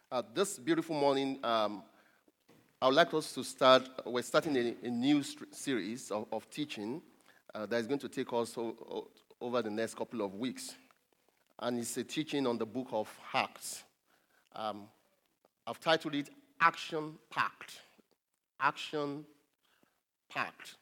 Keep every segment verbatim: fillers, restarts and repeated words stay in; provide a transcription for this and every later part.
Uh, this beautiful morning, um, I would like us to start. We're starting a, a new st- series of, of teaching uh, that is going to take us o- o- over the next couple of weeks. And it's a teaching on the book of Acts. Um, I've titled it Action Packed. Action Packed.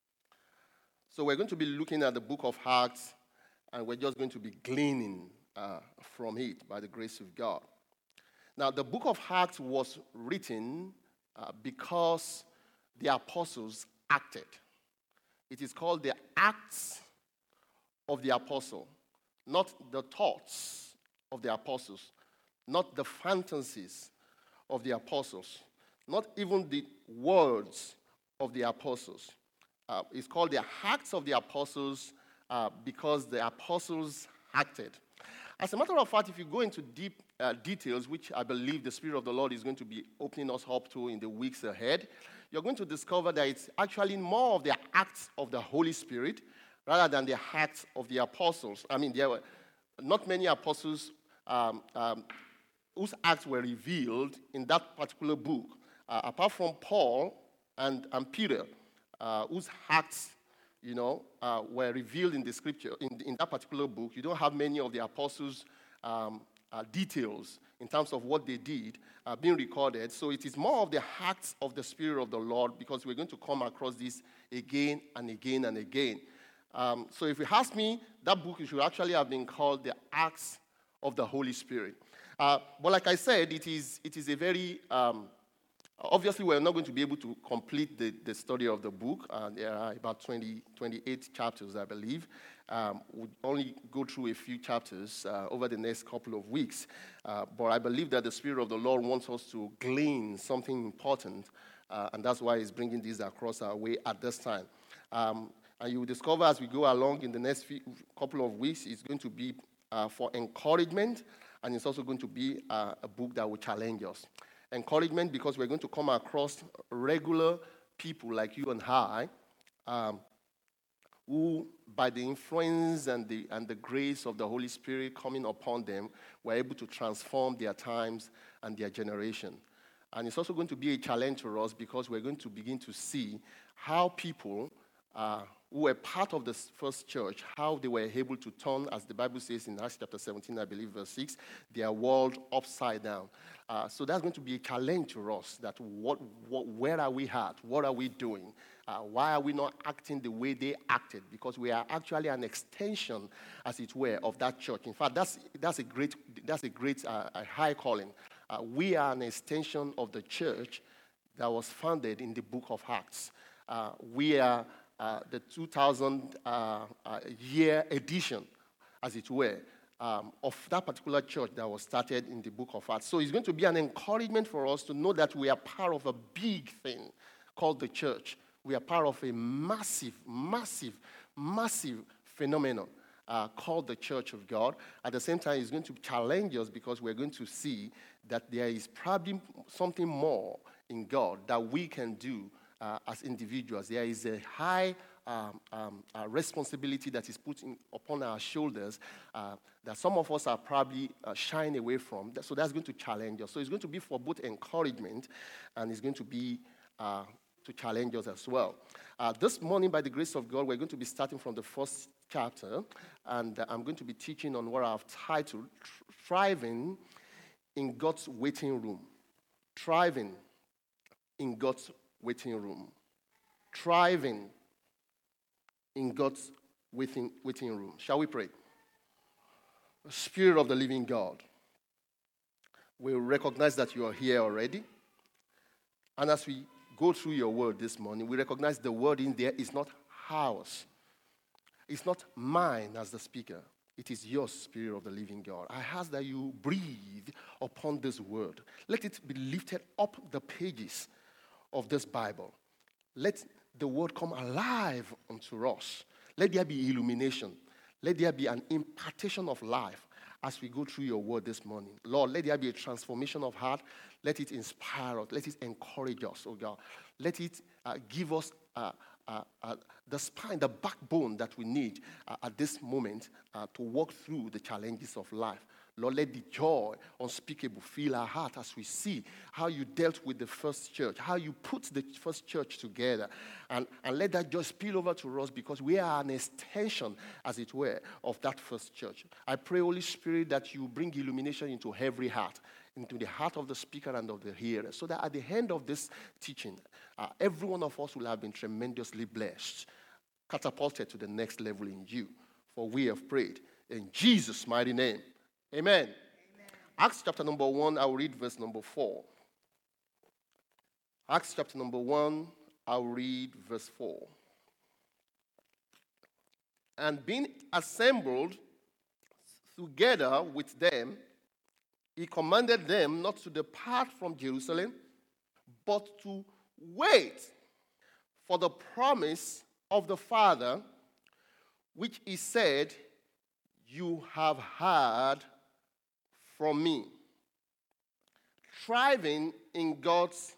So we're going to be looking at the book of Acts, and we're just going to be gleaning uh, from it by the grace of God. Now, the book of Acts was written uh, because the apostles acted. It is called the Acts of the Apostle, not the thoughts of the apostles, not the fantasies of the apostles, not even the words of the apostles. Uh, it's called the Acts of the Apostles uh, because the apostles acted. As a matter of fact, if you go into deep uh, details, which I believe the Spirit of the Lord is going to be opening us up to in the weeks ahead, you're going to discover that it's actually more of the acts of the Holy Spirit rather than the acts of the apostles. I mean, there were not many apostles um, um, whose acts were revealed in that particular book, uh, apart from Paul and, and Peter, uh, whose acts you know, uh, were revealed in the scripture, in, in that particular book. You don't have many of the apostles' um, uh, details in terms of what they did uh, being recorded. So it is more of the acts of the Spirit of the Lord, because we're going to come across this again and again and again. Um, so if you ask me, that book should actually have been called the Acts of the Holy Spirit. Uh, but like I said, it is, it is a very... Um, Obviously, we're not going to be able to complete the, the study of the book. Uh, there are about twenty, twenty-eight chapters, I believe. Um, we'll only go through a few chapters uh, over the next couple of weeks. Uh, but I believe that the Spirit of the Lord wants us to glean something important, uh, and that's why He's bringing this across our way at this time. Um, and you will discover as we go along in the next few, couple of weeks, it's going to be uh, for encouragement, and it's also going to be uh, a book that will challenge us. Encouragement, because we're going to come across regular people like you and I, um, who, by the influence and the, and the grace of the Holy Spirit coming upon them, were able to transform their times and their generation. And it's also going to be a challenge for us, because we're going to begin to see how people uh, who were part of the first church, how they were able to turn, as the Bible says in Acts chapter seventeen, I believe, verse six, their world upside down. Uh, so that's going to be a challenge to us, that what, what, where are we at? What are we doing? Uh, why are we not acting the way they acted? Because we are actually an extension, as it were, of that church. In fact, that's, that's a great, that's a great uh, a high calling. Uh, we are an extension of the church that was founded in the book of Acts. Uh, we are uh, the two thousand uh, uh, year edition, as it were, Um, of that particular church that was started in the book of Acts. So it's going to be an encouragement for us to know that we are part of a big thing called the church. We are part of a massive, massive, massive phenomenon uh, called the Church of God. At the same time, it's going to challenge us, because we're going to see that there is probably something more in God that we can do uh, as individuals. There is a high Um, um, uh, responsibility that is put in, upon our shoulders uh, that some of us are probably uh, shying away from. So that's going to challenge us. So it's going to be for both encouragement, and it's going to be uh, to challenge us as well. Uh, this morning, by the grace of God, we're going to be starting from the first chapter, and uh, I'm going to be teaching on what I've titled Thriving in God's Waiting Room. Thriving in God's Waiting Room. Thriving in God's waiting, waiting room. Shall we pray? Spirit of the living God, we recognize that you are here already. And as we go through your word this morning, we recognize the word in there is not ours. It's not mine as the speaker. It is your Spirit of the living God. I ask that you breathe upon this word. Let it be lifted up the pages of this Bible. Let the word come alive unto us. Let there be illumination. Let there be an impartation of life as we go through your word this morning. Lord, let there be a transformation of heart. Let it inspire us. Let it encourage us, oh God. Let it uh, give us uh, uh, uh, the spine, the backbone that we need uh, at this moment uh, to walk through the challenges of life. Lord, let the joy unspeakable fill our heart as we see how you dealt with the first church, how you put the first church together. And, and let that joy spill over to us because we are an extension, as it were, of that first church. I pray, Holy Spirit, that you bring illumination into every heart, into the heart of the speaker and of the hearer, so that at the end of this teaching, uh, every one of us will have been tremendously blessed, catapulted to the next level in you. For we have prayed in Jesus' mighty name. Amen. Amen. Acts chapter number one, I will read verse number four. Acts chapter number one, I will read verse four. And being assembled together with them, he commanded them not to depart from Jerusalem, but to wait for the promise of the Father, which he said, you have heard from me. Thriving in God's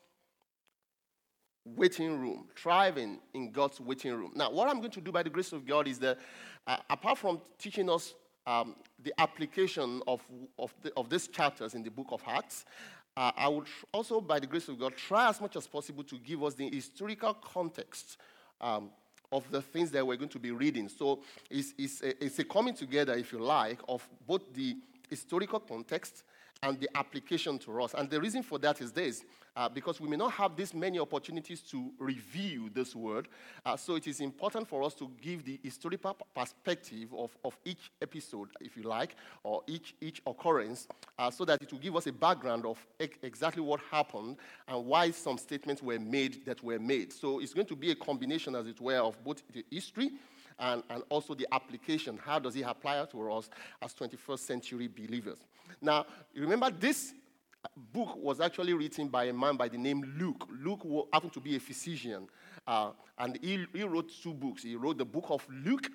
waiting room. Thriving in God's waiting room. Now, what I'm going to do by the grace of God is that, uh, apart from teaching us um, the application of, of, the, of these chapters in the book of Acts, uh, I would also, by the grace of God, try as much as possible to give us the historical context um, of the things that we're going to be reading. So it's, it's, a, it's a coming together, if you like, of both the historical context and the application to us. And the reason for that is this, uh, because we may not have this many opportunities to review this word, uh, so it is important for us to give the historical perspective of, of each episode, if you like, or each, each occurrence, uh, so that it will give us a background of e- exactly what happened and why some statements were made that were made. So it's going to be a combination, as it were, of both the history And, and also the application. How does it apply to us as twenty-first century believers? Now, remember, this book was actually written by a man by the name Luke. Luke happened to be a physician, uh, and he, he wrote two books. He wrote the book of Luke,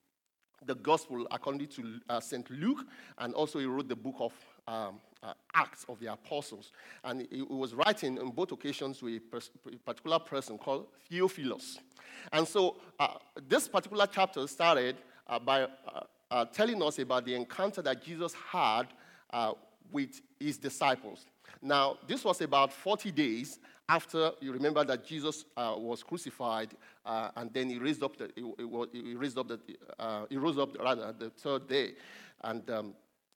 the Gospel according to uh, Saint Luke, and also he wrote the book of um, uh, Acts of the Apostles. And he, he was writing on both occasions to a, pers- a particular person called Theophilus. And so uh, this particular chapter started uh, by uh, uh, telling us about the encounter that Jesus had uh, with his disciples. Now, this was about forty days after, you remember that Jesus uh, was crucified, uh, and then he raised up the, he, he raised up the, uh, he rose up rather the third day, and um,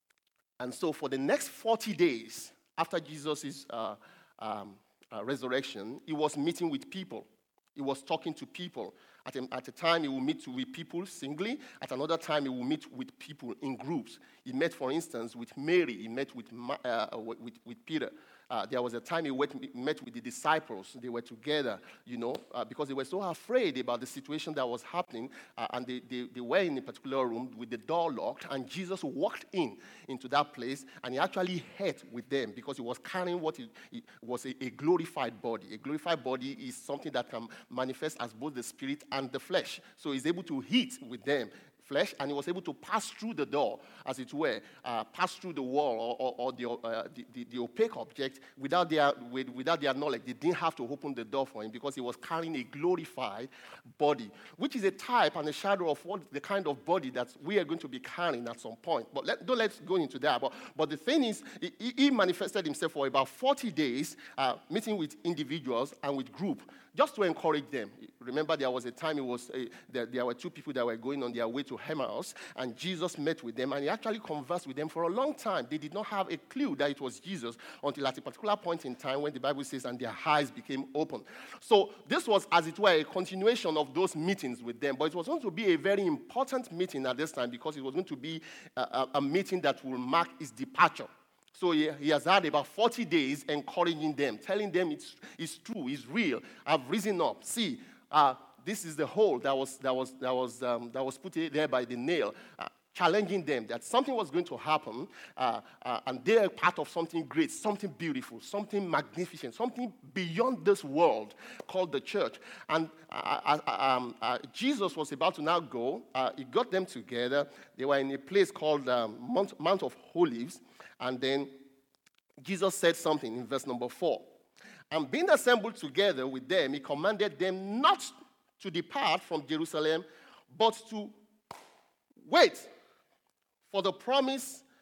and so for the next forty days after Jesus' uh, um, uh, resurrection, he was meeting with people. He was talking to people. At a, at a time, he will meet with people singly. At another time, he will meet with people in groups. He met, for instance, with Mary. He met with, uh, with, with Peter. Uh, there was a time he went, met with the disciples. They were together, you know, uh, because they were so afraid about the situation that was happening. Uh, and they, they, they were in a particular room with the door locked. And Jesus walked in into that place. And he actually ate with them because he was carrying what he, he was a, a glorified body. A glorified body is something that can manifest as both the spirit and the flesh. So he's able to eat with them. Flesh, and he was able to pass through the door, as it were, uh, pass through the wall or, or, or the, uh, the, the, the opaque object without their, with, without their knowledge. They didn't have to open the door for him because he was carrying a glorified body, which is a type and a shadow of what the kind of body that we are going to be carrying at some point. But let, don't let's go into that. But, but the thing is, he, he manifested himself for about forty days, uh, meeting with individuals and with group, just to encourage them. Remember, there was a time it was uh, there, there were two people that were going on their way to Emmaus, and Jesus met with them, and he actually conversed with them for a long time. They did not have a clue that it was Jesus until at a particular point in time when the Bible says, and their eyes became open. So this was, as it were, a continuation of those meetings with them, but it was going to be a very important meeting at this time because it was going to be a, a, a meeting that will mark his departure. So he, he has had about forty days encouraging them, telling them it's, it's true, it's real. I've risen up. See, uh, this is the hole that was that was that was um, that was put there by the nail, uh, challenging them that something was going to happen, uh, uh, and they are part of something great, something beautiful, something magnificent, something beyond this world called the church. And uh, uh, um, uh, Jesus was about to now go. Uh, he got them together. They were in a place called um, Mount, Mount of Olives. And then Jesus said something in verse number four. And being assembled together with them, he commanded them not to depart from Jerusalem, but to wait for the promise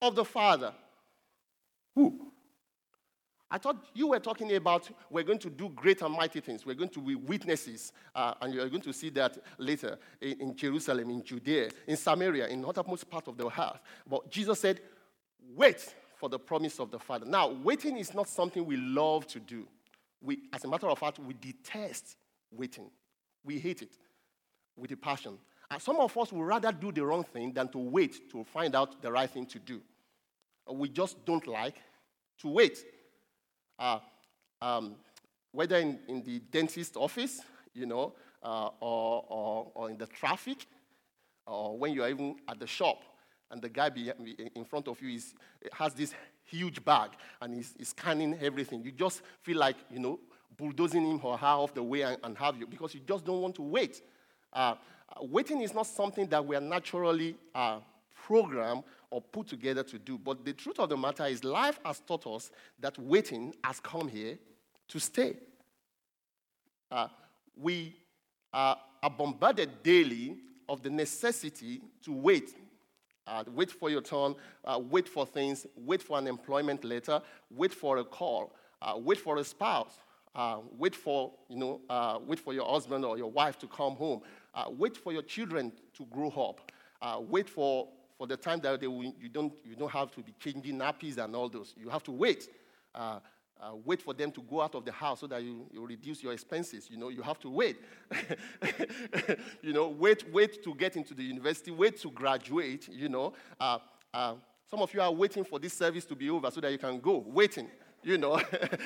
of the Father. Who? I thought you were talking about we're going to do great and mighty things. We're going to be witnesses, uh, and you're going to see that later in, in Jerusalem, in Judea, in Samaria, in the uttermost part of the earth. But Jesus said, wait for the promise of the Father. Now, waiting is not something we love to do. We, as a matter of fact, we detest waiting. We hate it with a passion. And some of us would rather do the wrong thing than to wait to find out the right thing to do. We just don't like to wait. Uh, um, whether in, in the dentist office, you know, uh, or, or, or in the traffic, or when you're even at the shop, and the guy be, in front of you is, has this huge bag, and he's, he's scanning everything. You just feel like, you know, bulldozing him or her off the way and, and have you, because you just don't want to wait. Uh, waiting is not something that we are naturally uh, programmed or put together to do. But the truth of the matter is life has taught us that waiting has come here to stay. Uh, we uh, are bombarded daily of the necessity to wait. Uh, wait for your turn, uh, wait for things, wait for an employment letter, wait for a call, uh, wait for a spouse, uh, wait for, you know, uh, wait for your husband or your wife to come home, uh, wait for your children to grow up, uh, wait for For the time that they will, you don't you don't have to be changing nappies and all those. You have to wait. Uh, uh, wait for them to go out of the house so that you, you reduce your expenses. You know, you have to wait. you know, wait, wait to get into the university. Wait to graduate. You know, uh, uh, some of you are waiting for this service to be over so that you can go. Waiting. You know.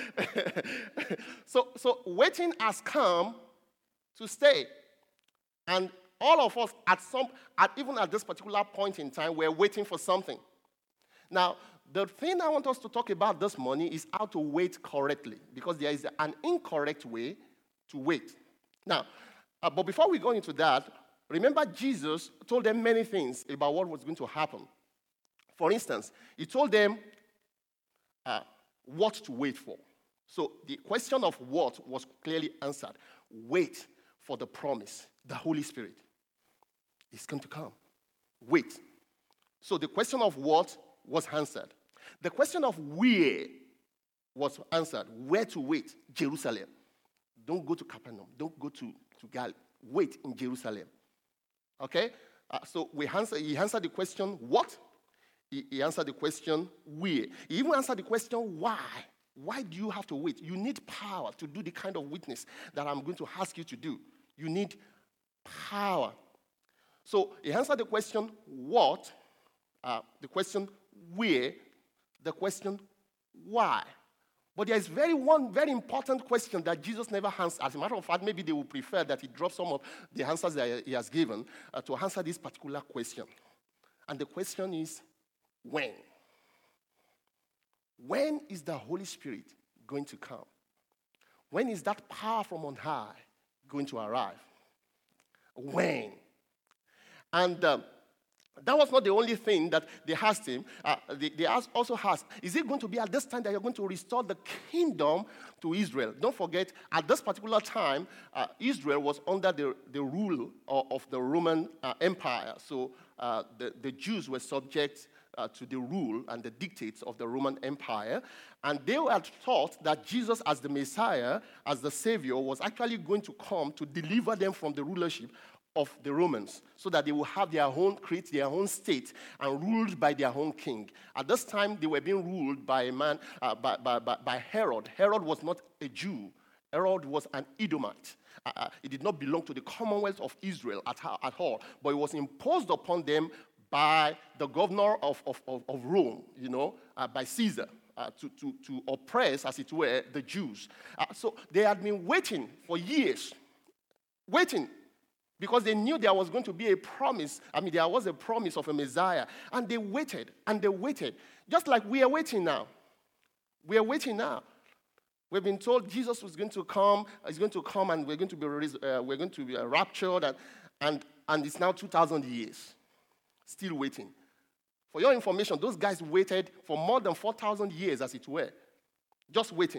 so so waiting has come to stay, and all of us, at some, at even at this particular point in time, we're waiting for something. Now, the thing I want us to talk about this morning is how to wait correctly, because there is an incorrect way to wait. Now, uh, but before we go into that, remember Jesus told them many things about what was going to happen. For instance, he told them uh, what to wait for. So the question of what was clearly answered. Wait for the promise, the Holy Spirit. It's going to come. Wait. So the question of what was answered. The question of where was answered. Where to wait? Jerusalem. Don't go to Capernaum. Don't go to, to Galilee. Wait in Jerusalem. Okay? Uh, so we answer, he answered the question, what? He, he answered the question, where? He even answered the question, why? Why do you have to wait? You need power to do the kind of witness that I'm going to ask you to do. You need power. So he answered the question, what? Uh, the question, where? The question, why? But there is very one very important question that Jesus never answered. As a matter of fact, maybe they would prefer that he drop some of the answers that he has given uh, to answer this particular question. And the question is, when? When is the Holy Spirit going to come? When is that power from on high going to arrive? When? And um, that was not the only thing that they asked him. Uh, they, they asked, also asked, is it going to be at this time that you're going to restore the kingdom to Israel? Don't forget, at this particular time, uh, Israel was under the, the rule of, of the Roman uh, Empire. So uh, the, the Jews were subject uh, to the rule and the dictates of the Roman Empire. And they had thought that Jesus, as the Messiah, as the Savior, was actually going to come to deliver them from the rulership of the Romans, so that they will have their own, create their own state and ruled by their own king. At this time, they were being ruled by a man, uh, by, by, by, by Herod. Herod was not a Jew. Herod was an Edomite. Uh, uh, it did not belong to the Commonwealth of Israel at, at all, but it was imposed upon them by the governor of, of, of, of Rome, you know, uh, by Caesar. Uh, to, to, to oppress, as it were, the Jews. Uh, so they had been waiting for years, waiting, because they knew there was going to be a promise. I mean, there was a promise of a Messiah. And they waited, and they waited. Just like we are waiting now. We are waiting now. We've been told Jesus was going to come, he's going to come, and we're going to be, uh, we're going to be uh, raptured, and, and, and it's now two thousand years. Still waiting. For your information, those guys waited for more than four thousand years, as it were. Just waiting.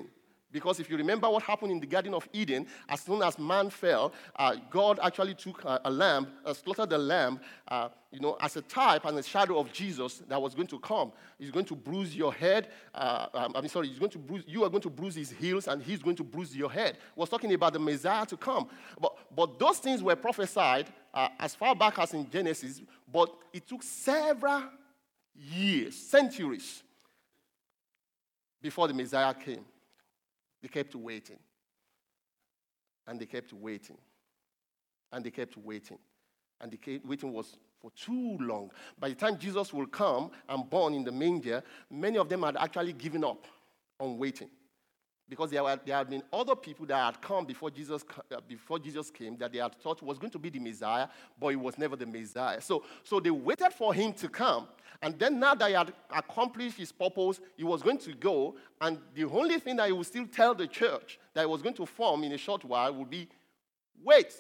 Because if you remember what happened in the Garden of Eden, as soon as man fell, uh, God actually took a, a lamb, uh, slaughtered the lamb, uh, you know, as a type and a shadow of Jesus that was going to come. He's going to bruise your head. Uh, um, I mean, sorry, he's going to bruise. You are going to bruise his heels, and he's going to bruise your head. He was talking about the Messiah to come. But but those things were prophesied uh, as far back as in Genesis. But it took several years, centuries, before the Messiah came. They kept waiting. And they kept waiting. And they kept waiting. And the waiting was for too long. By the time Jesus will come and born in the manger, many of them had actually given up on waiting. Because there, were, there had been other people that had come before Jesus, uh, before Jesus came that they had thought was going to be the Messiah, but he was never the Messiah. So, so they waited for him to come. And then now that he had accomplished his purpose, he was going to go. And the only thing that he would still tell the church that he was going to form in a short while would be, wait.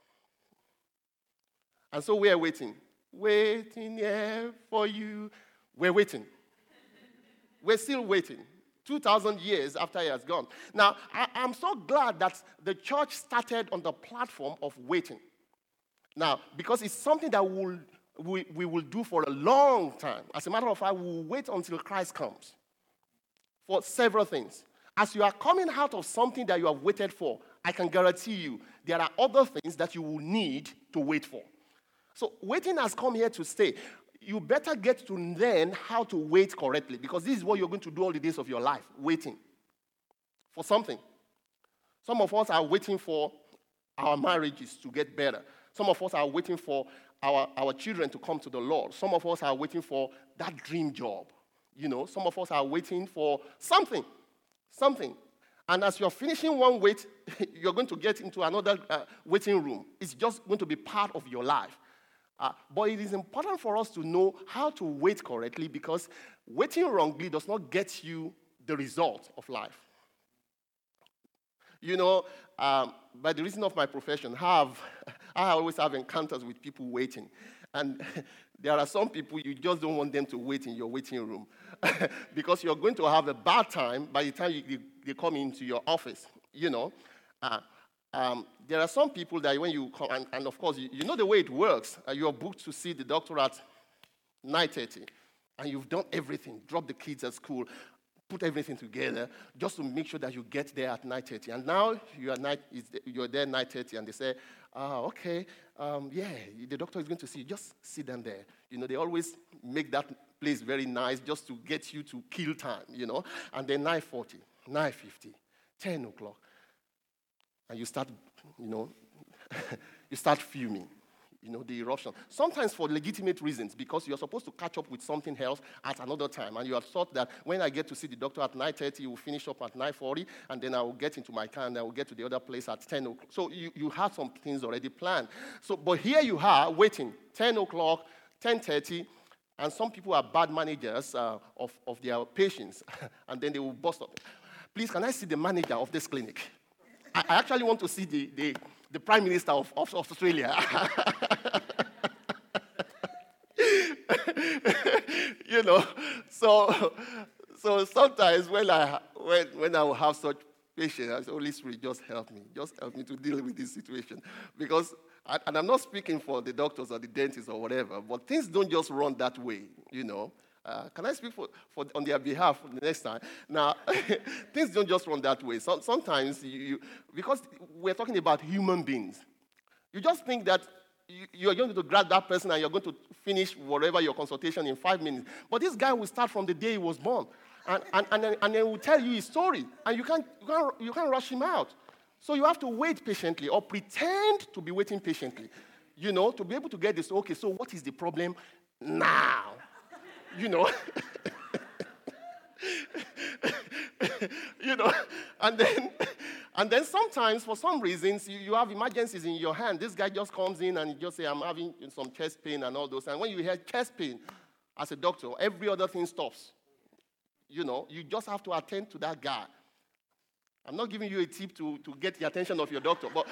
And so we are waiting. Waiting here for you. We're waiting. We're still waiting. two thousand years after he has gone. Now, I, I'm so glad that the church started on the platform of waiting. Now, because it's something that we'll, we, we will do for a long time. As a matter of fact, we'll wait until Christ comes for several things. As you are coming out of something that you have waited for, I can guarantee you there are other things that you will need to wait for. So waiting has come here to stay. You better get to learn how to wait correctly, because this is what you're going to do all the days of your life, waiting for something. Some of us are waiting for our marriages to get better. Some of us are waiting for our, our children to come to the Lord. Some of us are waiting for that dream job. You know, some of us are waiting for something, something. And as you're finishing one wait, you're going to get into another uh, waiting room. It's just going to be part of your life. Uh, but it is important for us to know how to wait correctly, because waiting wrongly does not get you the result of life. You know, um, by the reason of my profession, have, I always have encounters with people waiting. And there are some people you just don't want them to wait in your waiting room because you're going to have a bad time by the time you, they come into your office, you know. Uh, Um, there are some people that when you come, and, and of course, you, you know the way it works. Uh, you're booked to see the doctor at nine thirty, and you've done everything, drop the kids at school, put everything together, just to make sure that you get there at nine thirty. And now you are night, you're there at nine thirty, and they say, ah, okay, um, yeah, the doctor is going to see you. Just sit down there. You know, they always make that place very nice just to get you to kill time, you know. And then nine forty, nine fifty, ten o'clock. And you start, you know, you start fuming, you know, the eruption. Sometimes for legitimate reasons, because you're supposed to catch up with something else at another time. And you have thought that when I get to see the doctor at nine thirty, we'll finish up at nine forty, and then I will get into my car, and I will get to the other place at ten o'clock. So you, you have some things already planned. So, but here you are waiting, ten o'clock, ten thirty, and some people are bad managers uh, of, of their patients, and then they will bust up. Please, can I see the manager of this clinic? I actually want to see the, the, the Prime Minister of, of Australia. You know, so so sometimes when I when, when I will have such patients, I say, Holy Spirit, just help me. Just help me to deal with this situation. Because, and I'm not speaking for the doctors or the dentists or whatever, but things don't just run that way, you know. Uh, can I speak for, for on their behalf the next time? Now, things don't just run that way. So, sometimes, you, you, because we're talking about human beings, you just think that you, you're going to grab that person and you're going to finish whatever your consultation in five minutes. But this guy will start from the day he was born, and and and then, and then will tell you his story, and you can't you can't you can't rush him out. So you have to wait patiently, or pretend to be waiting patiently, you know, to be able to get this. Okay, so what is the problem now? You know, you know, and then, and then sometimes for some reasons you, you have emergencies in your hand. This guy just comes in and you just say, "I'm having some chest pain and all those." And when you hear chest pain, as a doctor, every other thing stops. You know, you just have to attend to that guy. I'm not giving you a tip to, to get the attention of your doctor, but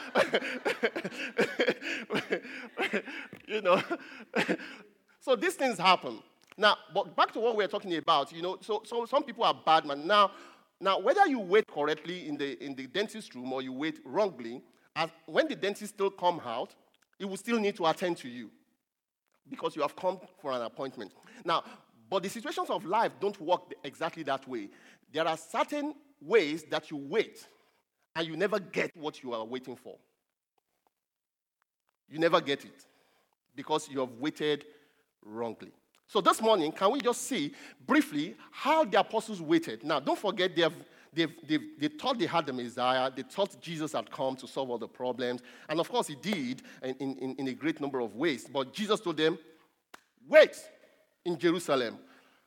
you know, so these things happen. Now, but back to what we're talking about, you know, so, so some people are bad men. Now, now whether you wait correctly in the in the dentist room or you wait wrongly, as, when the dentist still come out, he will still need to attend to you because you have come for an appointment. Now, but the situations of life don't work exactly that way. There are certain ways that you wait and you never get what you are waiting for. You never get it because you have waited wrongly. So this morning, can we just see briefly how the apostles waited? Now, don't forget, they have, they've, they've, they thought they had the Messiah. They thought Jesus had come to solve all the problems. And of course, he did in, in, in a great number of ways. But Jesus told them, wait in Jerusalem.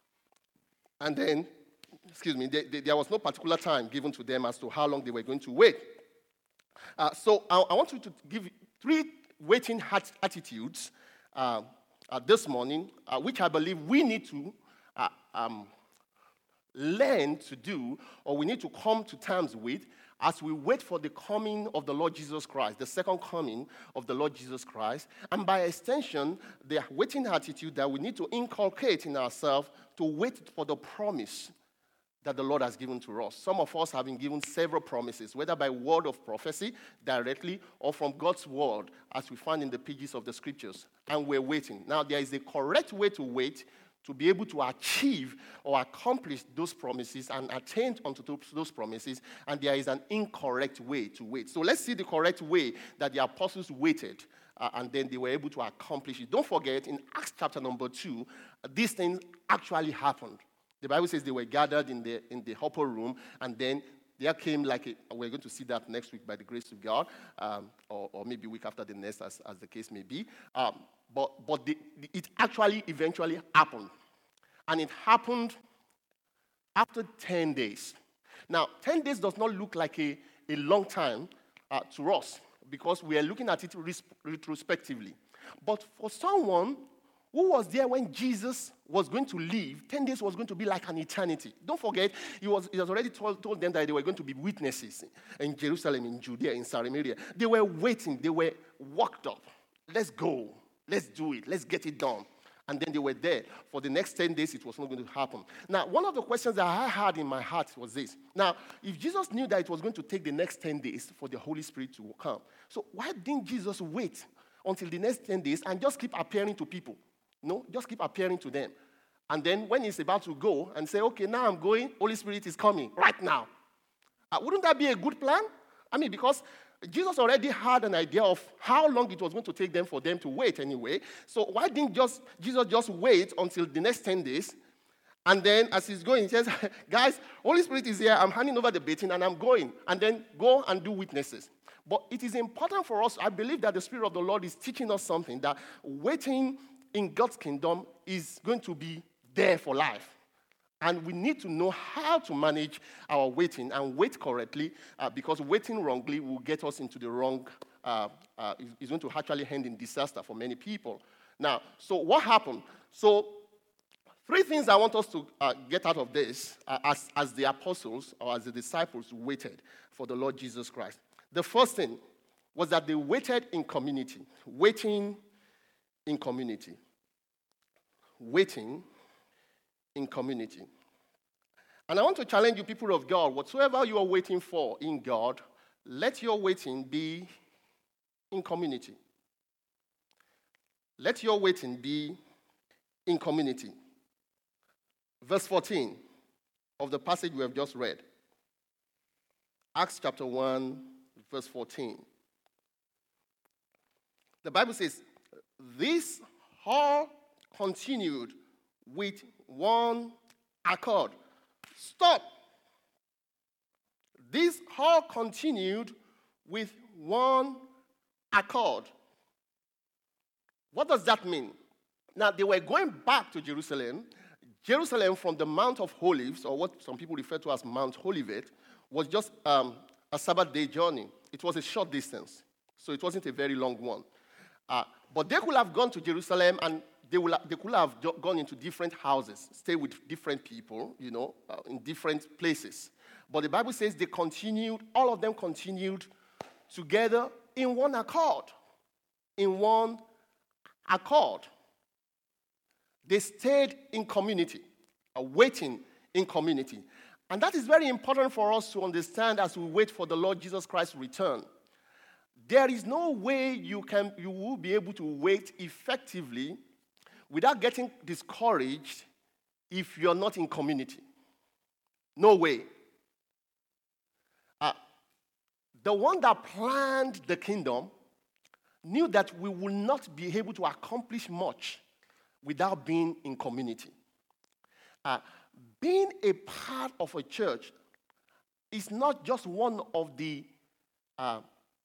And then, excuse me, they, they, there was no particular time given to them as to how long they were going to wait. Uh, so I, I want you to give three waiting attitudes uh, uh, this morning, uh, which I believe we need to uh, um, learn to do, or we need to come to terms with as we wait for the coming of the Lord Jesus Christ, the second coming of the Lord Jesus Christ, and by extension, the waiting attitude that we need to inculcate in ourselves to wait for the promise that the Lord has given to us. Some of us have been given several promises, whether by word of prophecy directly or from God's word, as we find in the pages of the scriptures, and we're waiting. Now, there is a correct way to wait to be able to achieve or accomplish those promises and attain unto those promises, and there is an incorrect way to wait. So let's see the correct way that the apostles waited, uh, and then they were able to accomplish it. Don't forget, in Acts chapter number two, uh, these things actually happened. The Bible says they were gathered in the in the upper room, and then there came like a, we're going to see that next week by the grace of God, um, or, or maybe week after the next, as, as the case may be. Um, but but the, the, it actually eventually happened, and it happened after ten days. Now, ten days does not look like a, a long time uh, to us because we are looking at it res- retrospectively. But for someone who was there when Jesus was going to leave, ten days was going to be like an eternity. Don't forget, he was, he was already told, told them that they were going to be witnesses in Jerusalem, in Judea, in Samaria. They were waiting. They were worked up. Let's go. Let's do it. Let's get it done. And then they were there. For the next ten days, it was not going to happen. Now, one of the questions that I had in my heart was this. Now, if Jesus knew that it was going to take the next ten days for the Holy Spirit to come, so why didn't Jesus wait until the next ten days and just keep appearing to people? No, just keep appearing to them. And then when he's about to go and say, okay, now I'm going, Holy Spirit is coming right now. Uh, wouldn't that be a good plan? I mean, because Jesus already had an idea of how long it was going to take them for them to wait anyway. So why didn't just Jesus just wait until the next ten days? And then as he's going, he says, guys, Holy Spirit is here. I'm handing over the baton and I'm going. And then go and do witnesses. But it is important for us. I believe that the Spirit of the Lord is teaching us something, that waiting in God's kingdom is going to be there for life. And we need to know how to manage our waiting and wait correctly, uh, because waiting wrongly will get us into the wrong, uh, uh, is going to actually end in disaster for many people. Now, so what happened? So three things I want us to uh, get out of this uh, as, as the apostles or as the disciples waited for the Lord Jesus Christ. The first thing was that they waited in community, waiting in community. Waiting in community. And I want to challenge you, people of God, whatsoever you are waiting for in God, let your waiting be in community. Let your waiting be in community. Verse fourteen of the passage we have just read. Acts chapter one, verse fourteen. The Bible says, this all continued with one accord. Stop. This all continued with one accord. What does that mean? Now, they were going back to Jerusalem. Jerusalem from the Mount of Olives, or what some people refer to as Mount Olivet, was just um, a Sabbath day journey. It was a short distance, so it wasn't a very long one. Uh, but they could have gone to Jerusalem and they, will, they could have gone into different houses, stay with different people, you know, uh, in different places. But the Bible says they continued, all of them continued together in one accord. In one accord. They stayed in community, uh, waiting in community. And that is very important for us to understand as we wait for the Lord Jesus Christ's return. There is no way you can you will be able to wait effectively without getting discouraged if you're not in community. No way. Uh, the one that planned the kingdom knew that we will not be able to accomplish much without being in community. Uh, being a part of a church is not just one of the uh,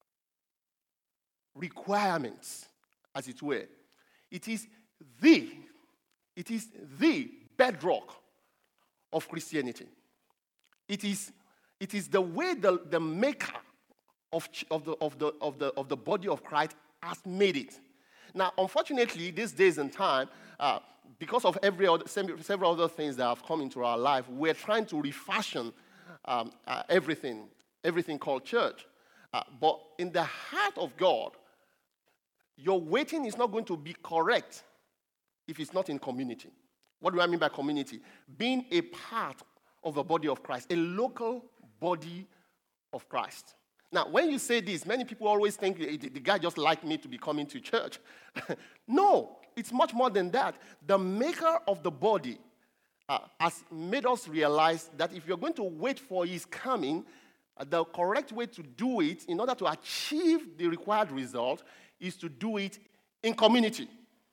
requirements, as it were. It is the, it is the bedrock of Christianity. It is, it is the way the, the maker of, of, the, of, the, of, the, of the body of Christ has made it. Now, unfortunately, these days and time, uh, because of every other, several other things that have come into our life, we're trying to refashion um, uh, everything, everything called church. Uh, but in the heart of God, your waiting is not going to be correct if it's not in community. What do I mean by community? Being a part of the body of Christ, a local body of Christ. Now, when you say this, many people always think the guy just liked me to be coming to church. No, it's much more than that. The maker of the body uh, has made us realize that if you're going to wait for his coming, uh, the correct way to do it in order to achieve the required result is to do it in community.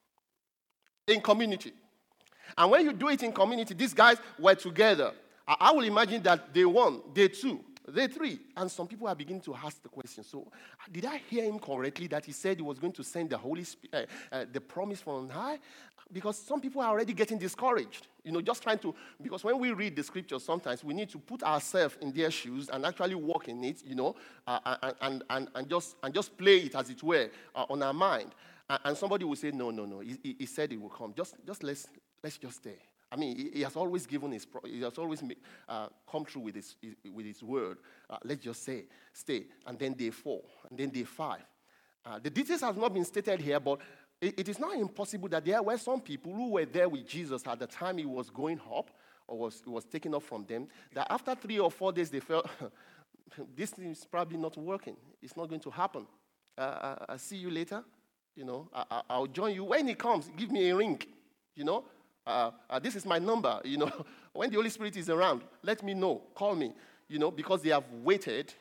In community. And when you do it in community, these guys were together. I, I will imagine that day one, day two, day three, and some people are beginning to ask the question, so did I hear him correctly that he said he was going to send the Holy Spirit, uh, uh, the promise from on high? Because some people are already getting discouraged, you know, just trying to, because when we read the scriptures, sometimes we need to put ourselves in their shoes and actually walk in it, you know, uh, and, and, and, just, and just play it, as it were, uh, on our mind. Uh, and somebody will say, no, no, no, he, he said he will come. Just, just let's, let's just stay. I mean, he, he has always given his, he has always make, uh, come through with his, with his word. Uh, let's just say, stay. And then day four, and then day five. Uh, the details have not been stated here, but it, it is not impossible that there were some people who were there with Jesus at the time he was going up, or was, was taken up from them, that after three or four days they felt, this thing is probably not working. It's not going to happen. Uh, I'll see you later. You know, I, I'll join you. When he comes, give me a ring, you know. Uh, uh, this is my number, you know. When the Holy Spirit is around, let me know, call me, you know, because they have waited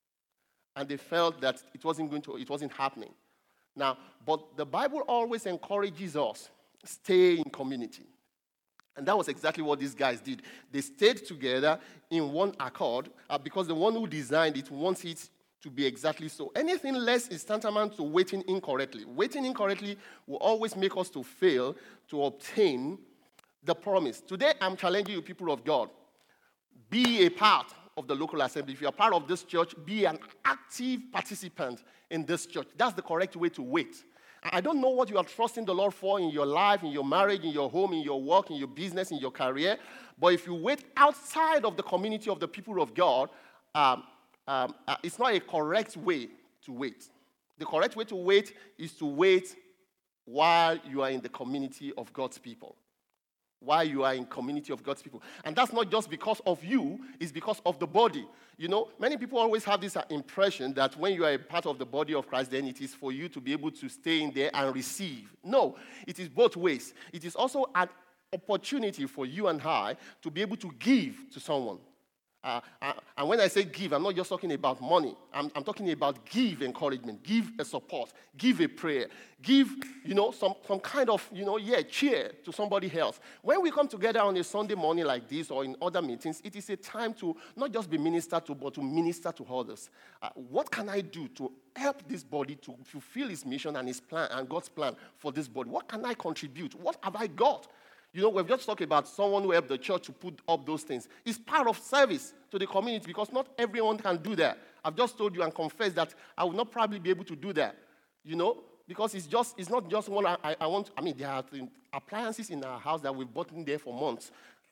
and they felt that it wasn't going to, it wasn't happening. Now, but the Bible always encourages us, stay in community. And that was exactly what these guys did. They stayed together in one accord uh, because the one who designed it wants it to be exactly so. Anything less is tantamount to waiting incorrectly. Waiting incorrectly will always make us to fail to obtain the promise. Today, I'm challenging you, people of God. Be a part of the local assembly. If you're part of this church, be an active participant in this church. That's the correct way to wait. I don't know what you are trusting the Lord for in your life, in your marriage, in your home, in your work, in your business, in your career. But if you wait outside of the community of the people of God, um, um, uh, it's not a correct way to wait. The correct way to wait is to wait while you are in the community of God's people. While you are in community of God's people. And that's not just because of you, it's because of the body. You know, many people always have this impression that when you are a part of the body of Christ, then it is for you to be able to stay in there and receive. No, it is both ways. It is also an opportunity for you and I to be able to give to someone. Uh, uh, and when I say give, I'm not just talking about money. I'm, I'm talking about give encouragement, give a support, give a prayer, give, you know, some, some kind of, you know, yeah, cheer to somebody else. When we come together on a Sunday morning like this or in other meetings, it is a time to not just be ministered to, but to minister to others. Uh, what can I do to help this body to fulfill his mission and his plan and God's plan for this body? What can I contribute? What have I got? You know, we've just talked about someone who helped the church to put up those things. It's part of service to the community because not everyone can do that. I've just told you and confessed that I will not probably be able to do that, you know, because it's just it's not just one I, I want. I mean, there are appliances in our house that we've bought in there for months.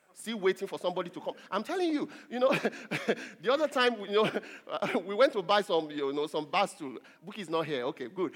Still waiting for somebody to come. I'm telling you, you know, the other time, you know, we went to buy some, you know, some bar stool. Buki's not here. Okay, good.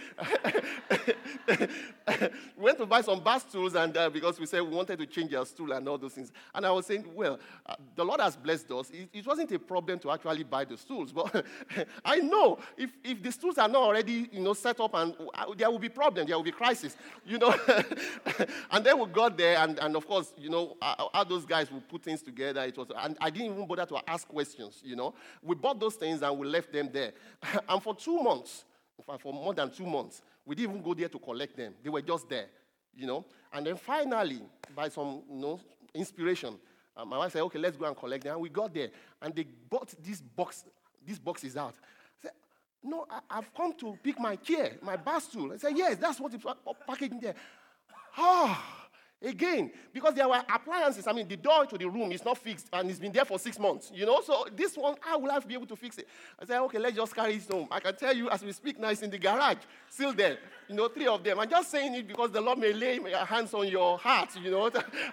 We went to buy some bar stools, and uh, because we said we wanted to change our stool and all those things. And I was saying, well, uh, the Lord has blessed us. It, it wasn't a problem to actually buy the stools, but I know if, if the stools are not already, you know, set up, and uh, there will be problems, there will be crisis, you know. And then we got there, and, and of course, you know, uh, all those guys will put things together. It was, and I didn't even bother to ask questions, you know. We bought those things and we left them there. And for two months, in fact, for more than two months, we didn't even go there to collect them. They were just there, you know. And then finally, by some, you know, inspiration, uh, my wife said, okay, let's go and collect them. And we got there, and they bought this box, these boxes out. I said, no, I, I've come to pick my chair, my bar stool. I said, yes, that's what it's packaging there. Ah. Again, because there were appliances. I mean, the door to the room is not fixed, and it's been there for six months, you know? So this one, I will have to be able to fix it. I said, okay, let's just carry it home. I can tell you, as we speak now, it's in the garage, still there. You know, three of them. I'm just saying it because the Lord may lay hands on your heart, you know?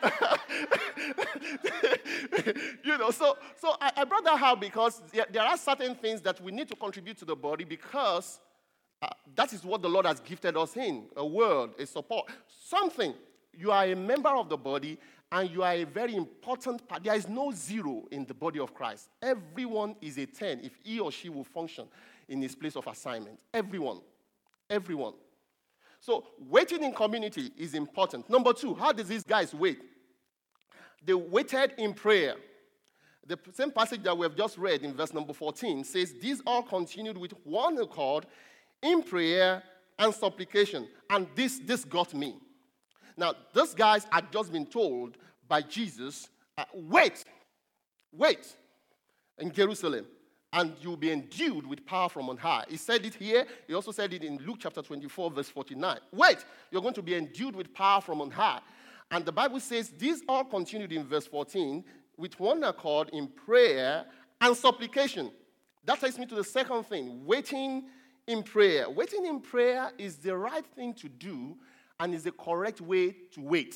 You know, so, so I, I brought that out because there, there are certain things that we need to contribute to the body because uh, that is what the Lord has gifted us in, a word, a support, something. You are a member of the body, and you are a very important part. There is no zero in the body of Christ. Everyone is a ten if he or she will function in his place of assignment. Everyone. Everyone. So waiting in community is important. Number two, how does these guys wait? They waited in prayer. The same passage that we have just read in verse number fourteen says, these all continued with one accord in prayer and supplication. And this, this got me. Now, those guys had just been told by Jesus, uh, wait, wait in Jerusalem, and you'll be endued with power from on high. He said it here. He also said it in Luke chapter twenty-four, verse forty-nine. Wait, you're going to be endued with power from on high. And the Bible says, these all continued in verse fourteen, with one accord in prayer and supplication. That takes me to the second thing, waiting in prayer. Waiting in prayer is the right thing to do, and is the correct way to wait.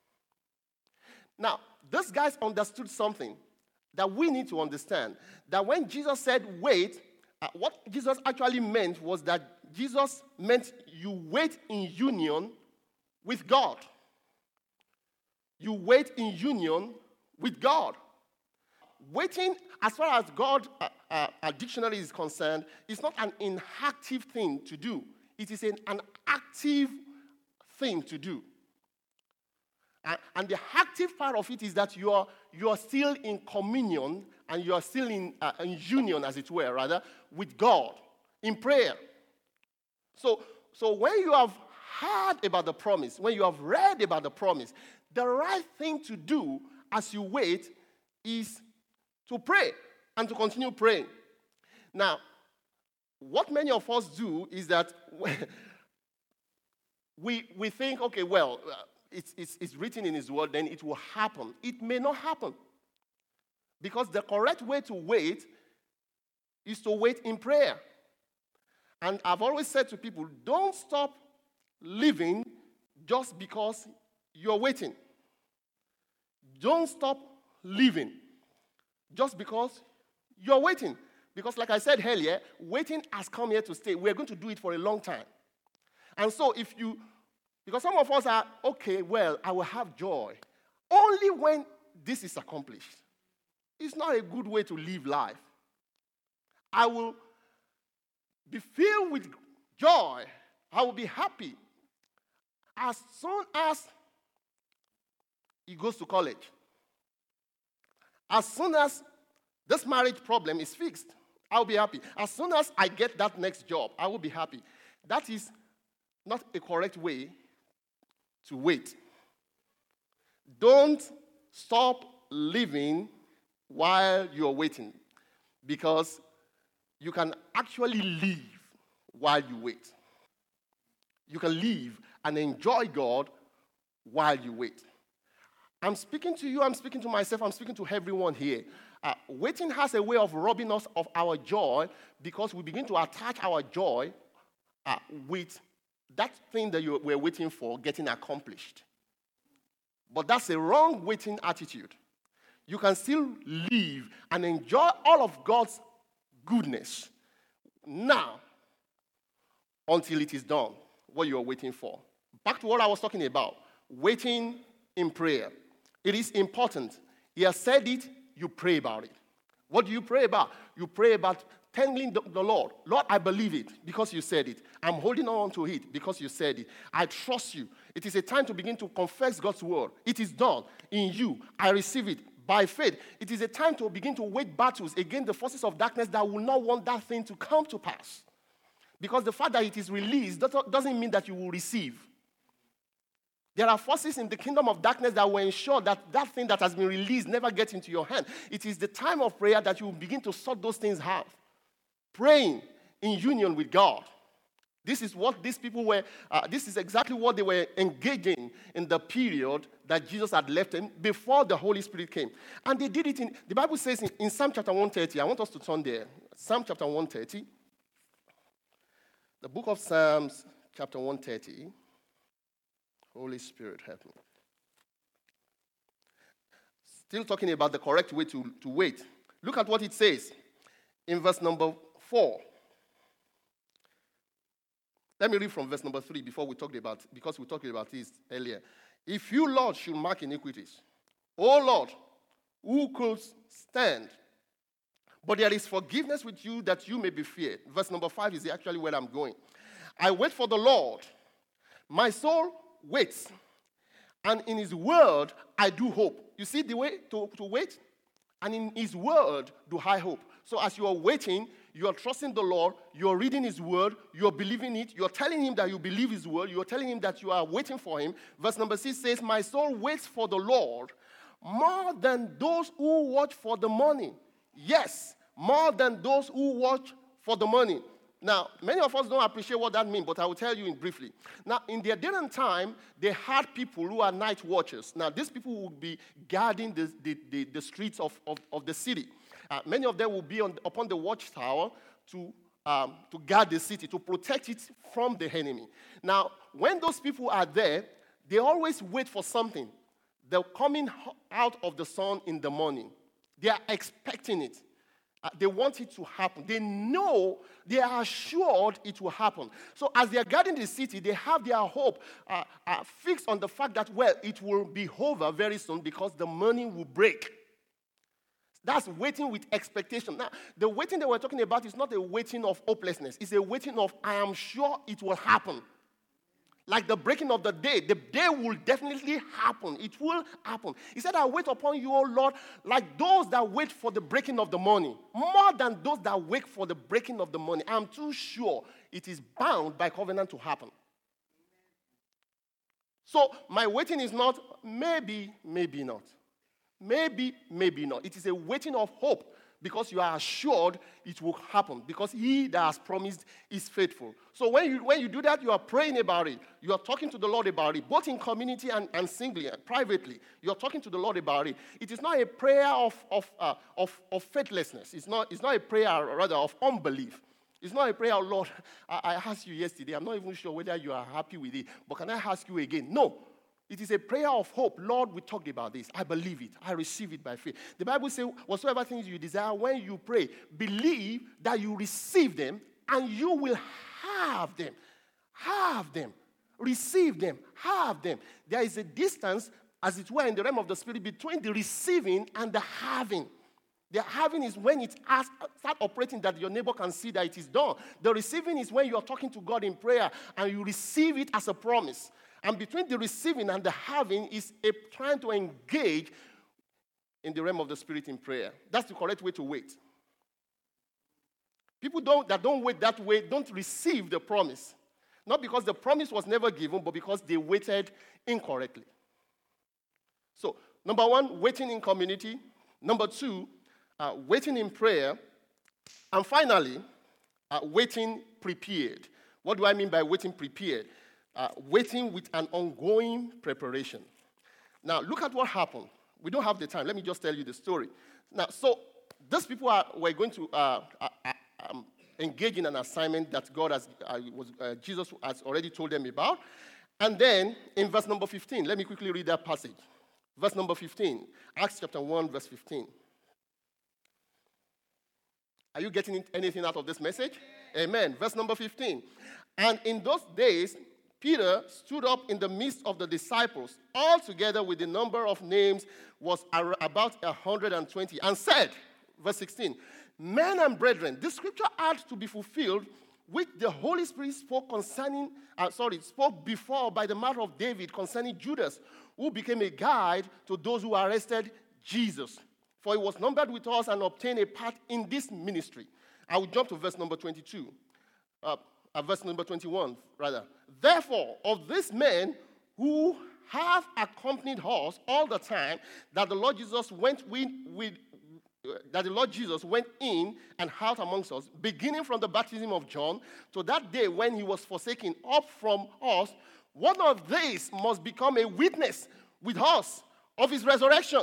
Now, those guys understood something that we need to understand. That when Jesus said wait, uh, what Jesus actually meant was that Jesus meant you wait in union with God. You wait in union with God. Waiting, as far as God, uh, uh, our dictionary is concerned, is not an inactive thing to do. It is an, an active thing to do. And, and the active part of it is that you are, you are still in communion and you are still in, uh, in union, as it were, rather, with God in prayer. So, so when you have heard about the promise, when you have read about the promise, the right thing to do as you wait is to pray and to continue praying. Now, what many of us do is that We we think, okay, well, uh, it's, it's, it's written in his word, then it will happen. It may not happen. Because the correct way to wait is to wait in prayer. And I've always said to people, don't stop living just because you're waiting. Don't stop living just because you're waiting. Because like I said earlier, waiting has come here to stay. We're going to do it for a long time. And so if you, because some of us are, okay, well, I will have joy only when this is accomplished. It's not a good way to live life. I will be filled with joy. I will be happy as soon as he goes to college. As soon as this marriage problem is fixed, I'll be happy. As soon as I get that next job, I will be happy. That is not a correct way to wait. Don't stop living while you're waiting, because you can actually live while you wait. You can live and enjoy God while you wait. I'm speaking to you, I'm speaking to myself, I'm speaking to everyone here. Uh, waiting has a way of robbing us of our joy because we begin to attach our joy uh, with that thing that you were waiting for getting accomplished. But that's a wrong waiting attitude. you can still live and enjoy all of God's goodness now until it is done, what you are waiting for. Back to what I was talking about, waiting in prayer. It is important. He has said it, you pray about it. What do you pray about? You pray about telling the, the Lord, Lord, I believe it because you said it. I'm holding on to it because you said it. I trust you. It is a time to begin to confess God's word. It is done in you. I receive it by faith. It is a time to begin to wage battles against the forces of darkness that will not want that thing to come to pass. Because the fact that it is released doesn't mean that you will receive. There are forces in the kingdom of darkness that will ensure that that thing that has been released never gets into your hand. It is the time of prayer that you will begin to sort those things out. Praying in union with God. This is what these people were, uh, this is exactly what they were engaging in the period that Jesus had left them before the Holy Spirit came. And they did it in, the Bible says in, in Psalm chapter one thirty, I want us to turn there. Psalm chapter one thirty. The book of Psalms chapter one thirty. Holy Spirit, help me. Still talking about the correct way to, to wait. Look at what it says in verse number four. Let me read from verse number three before we talked about, because we talked about this earlier. If you, Lord, should mark iniquities, O Lord, who could stand? But there is forgiveness with you that you may be feared. Verse number five is actually where I'm going. I wait for the Lord. My soul waits, and in his word I do hope. You see the way to, to wait? And in his word do I hope. So as you are waiting, you are trusting the Lord, you are reading his word, you are believing it, you are telling him that you believe his word, you are telling him that you are waiting for him. Verse number six says, my soul waits for the Lord more than those who watch for the money. Yes, more than those who watch for the money. Now, many of us don't appreciate what that means, but I will tell you in briefly. Now, in their day and time, they had people who are night watchers. Now, these people would be guarding the, the, the, the streets of, of, of the city. Uh, many of them will be on, upon the watchtower to, um, to guard the city, to protect it from the enemy. Now, when those people are there, they always wait for something. They're coming out of the sun in the morning. They are expecting it. Uh, they want it to happen. They know, they are assured it will happen. So as they are guarding the city, they have their hope uh, uh, fixed on the fact that, well, it will be over very soon because the money will break. That's waiting with expectation. Now, the waiting that we're talking about is not a waiting of hopelessness. It's a waiting of, I am sure it will happen. Like the breaking of the day. The day will definitely happen. It will happen. He said, I wait upon you, O Lord, like those that wait for the breaking of the morning. More than those that wait for the breaking of the morning. I'm too sure it is bound by covenant to happen. So my waiting is not maybe, maybe not. Maybe, maybe not. It is a waiting of hope because you are assured it will happen because he that has promised is faithful. So when you, when you do that, you are praying about it. You are talking to the Lord about it, both in community and, and singly, and privately. You are talking to the Lord about it. It is not a prayer of, of, uh, of, of faithlessness. It's not, it's not a prayer, rather, of unbelief. It's not a prayer, oh Lord, I, I asked you yesterday. I'm not even sure whether you are happy with it, but can I ask you again? No. It is a prayer of hope. Lord, we talked about this. I believe it. I receive it by faith. The Bible says, whatsoever things you desire, when you pray, believe that you receive them and you will have them. Have them. Receive them. Have them. There is a distance, as it were, in the realm of the Spirit between the receiving and the having. The having is when it has, start operating that your neighbor can see that it is done. The receiving is when you are talking to God in prayer and you receive it as a promise. And between the receiving and the having is a trying to engage in the realm of the Spirit in prayer. That's the correct way to wait. People don't, that don't wait that way don't receive the promise. Not because the promise was never given, but because they waited incorrectly. So, number one, waiting in community. Number two, uh, waiting in prayer. And finally, uh, waiting prepared. What do I mean by waiting prepared? Uh, waiting with an ongoing preparation. Now, look at what happened. We don't have the time. Let me just tell you the story. Now, so these people are were going to uh, uh, um, engage in an assignment that God has, uh, was, uh, Jesus has already told them about. And then, in verse number fifteen, let me quickly read that passage. Verse number fifteen. Acts chapter one, verse fifteen. Are you getting anything out of this message? Amen. Verse number fifteen. And in those days, Peter stood up in the midst of the disciples, all together with the number of names was about one hundred twenty, and said, verse sixteen, men and brethren, this scripture had to be fulfilled, which the Holy Spirit spoke concerning, uh, sorry, spoke before by the mouth of David concerning Judas, who became a guide to those who arrested Jesus. For he was numbered with us and obtained a part in this ministry. I will jump to verse number twenty-two. Uh, uh, verse number twenty-one, rather. Therefore, of these men who have accompanied us all the time, that the Lord Jesus went with, with uh, that the Lord Jesus went in and out amongst us, beginning from the baptism of John to that day when he was forsaken up from us, one of these must become a witness with us of his resurrection.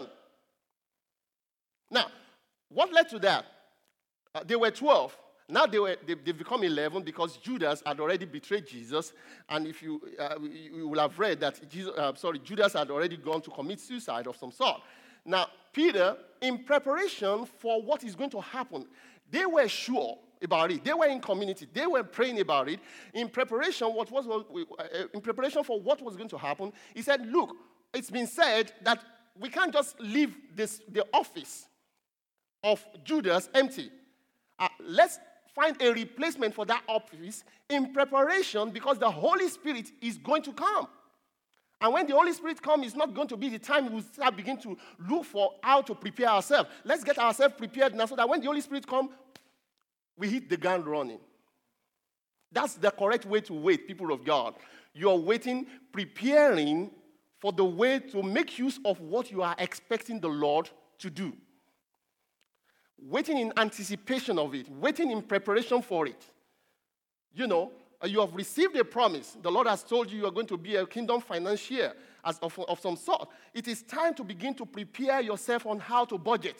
Now, what led to that? Uh, they were twelve. Now they were, they, they've become eleven because Judas had already betrayed Jesus. And if you, uh, you will have read that Jesus, uh, sorry, Judas had already gone to commit suicide of some sort. Now, Peter, in preparation for what is going to happen, they were sure about it. They were in community. They were praying about it. In preparation, what was, in preparation for what was going to happen, he said, look, it's been said that we can't just leave this, the office of Judas empty. Uh, let's find a replacement for that office in preparation because the Holy Spirit is going to come. And when the Holy Spirit comes, it's not going to be the time we start begin to look for how to prepare ourselves. Let's get ourselves prepared now so that when the Holy Spirit comes, we hit the ground running. That's the correct way to wait, people of God. You're waiting, preparing for the way to make use of what you are expecting the Lord to do. Waiting in anticipation of it, waiting in preparation for it. You know, you have received a promise. The Lord has told you you are going to be a kingdom financier as of, of some sort. It is time to begin to prepare yourself on how to budget,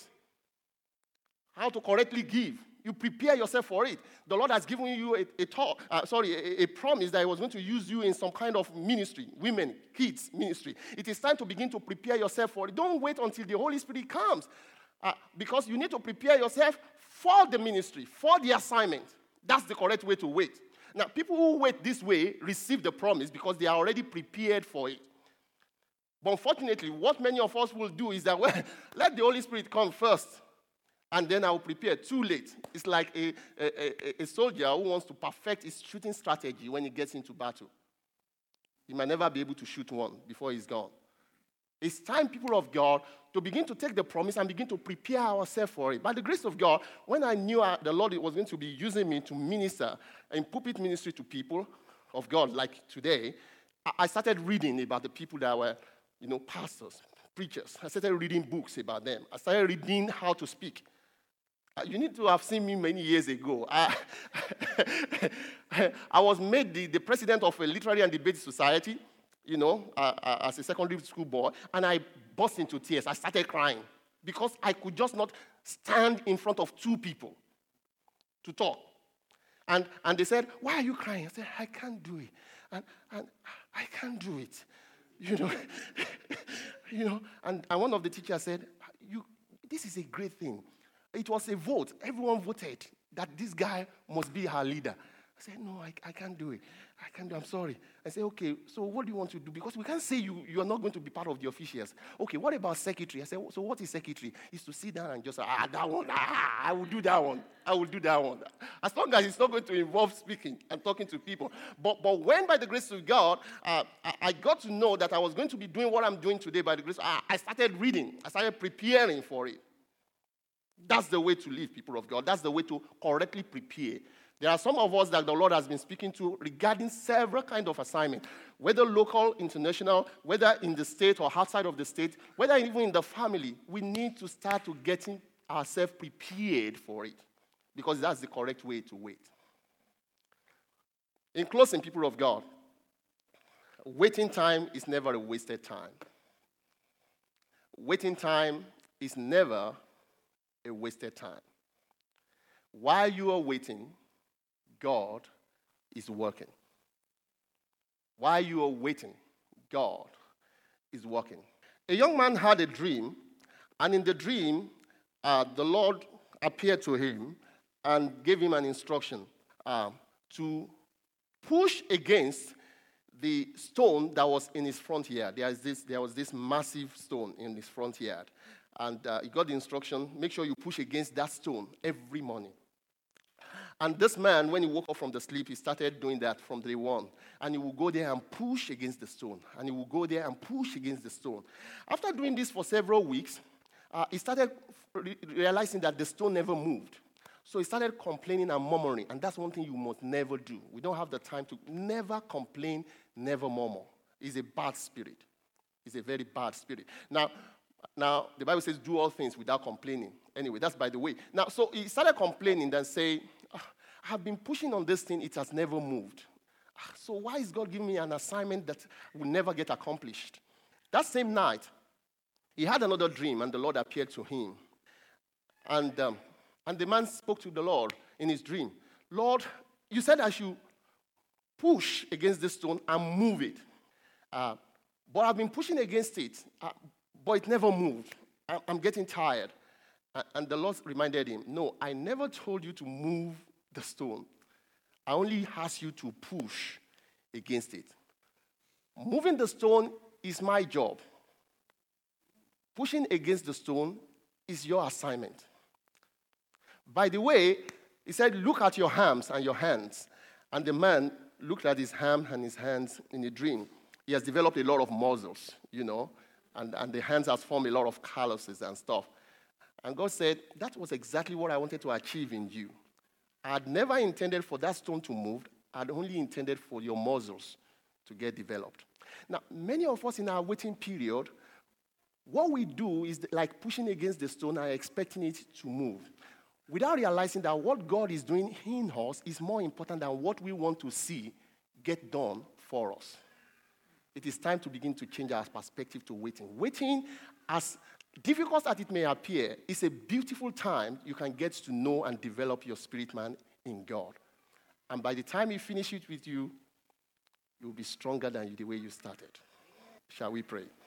how to correctly give. You prepare yourself for it. The Lord has given you a, a talk, uh, sorry, a, a promise that He was going to use you in some kind of ministry, women, kids ministry. It is time to begin to prepare yourself for it. Don't wait until the Holy Spirit comes. Uh, because you need to prepare yourself for the ministry, for the assignment. That's the correct way to wait. Now, people who wait this way receive the promise because they are already prepared for it. But unfortunately, what many of us will do is that, well, let the Holy Spirit come first, and then I will prepare. Too late. It's like a, a, a, a soldier who wants to perfect his shooting strategy when he gets into battle. He might never be able to shoot one before he's gone. It's time, people of God, to begin to take the promise and begin to prepare ourselves for it. By the grace of God, when I knew the Lord was going to be using me to minister in pulpit ministry to people of God, like today, I started reading about the people that were, you know, pastors, preachers. I started reading books about them. I started reading how to speak. You need to have seen me many years ago. I, I was made the, the president of a literary and debate society, you know, uh, uh, as a secondary school boy, and I burst into tears. I started crying because I could just not stand in front of two people to talk. And, and they said, why are you crying? I said, I can't do it. And, and I can't do it. You know, you know. And, and one of the teachers said, "You, this is a great thing. It was a vote. Everyone voted that this guy must be our leader. I said, no, I, I can't do it. I can't do it. I'm sorry. I said, okay, so what do you want to do? Because we can't say you, you are not going to be part of the officials. Okay, what about secretary? I said, so what is secretary? Is to sit down and just say, ah, that one, ah, I will do that one. I will do that one. As long as it's not going to involve speaking and talking to people. But, but when, by the grace of God, uh, I, I got to know that I was going to be doing what I'm doing today by the grace, I, I started reading. I started preparing for it. That's the way to live, people of God. That's the way to correctly prepare. There are some of us that the Lord has been speaking to regarding several kinds of assignments, whether local, international, whether in the state or outside of the state, whether even in the family. We need to start to getting ourselves prepared for it because that's the correct way to wait. In closing, people of God, waiting time is never a wasted time. Waiting time is never a wasted time. While you are waiting, God is working. While you are waiting, God is working. A young man had a dream, and in the dream, uh, the Lord appeared to him and gave him an instruction uh, to push against the stone that was in his front yard. There, is this, there was this massive stone in his front yard. And uh, he got the instruction, make sure you push against that stone every morning. And this man, when he woke up from the sleep, he started doing that from day one. And he would go there and push against the stone. And he would go there and push against the stone. After doing this for several weeks, uh, he started re- realizing that the stone never moved. So he started complaining and murmuring. And that's one thing you must never do. We don't have the time to never complain, never murmur. It's a bad spirit. It's a very bad spirit. Now, now the Bible says, do all things without complaining. Anyway, that's by the way. Now, so he started complaining and saying, I have been pushing on this thing, it has never moved. So why is God giving me an assignment that will never get accomplished? That same night, he had another dream, and the Lord appeared to him. And, um, and the man spoke to the Lord in his dream. Lord, you said I should push against this stone and move it. Uh, but I've been pushing against it, uh, but it never moved. I, I'm getting tired. Uh, and the Lord reminded him, no, I never told you to move the stone. I only ask you to push against it. Moving the stone is my job. Pushing against the stone is your assignment. By the way, he said, look at your arms and your hands. And the man looked at his arm and his hands in a dream. He has developed a lot of muscles, you know, and, and the hands has formed a lot of calluses and stuff. And God said, that was exactly what I wanted to achieve in you. I had never intended for that stone to move. I had only intended for your muscles to get developed. Now, many of us in our waiting period, what we do is like pushing against the stone and expecting it to move, without realizing that what God is doing in us is more important than what we want to see get done for us. It is time to begin to change our perspective to waiting. Waiting, as difficult as it may appear, is a beautiful time you can get to know and develop your spirit man in God. And by the time He finishes it with you, you'll be stronger than the way you started. Shall we pray?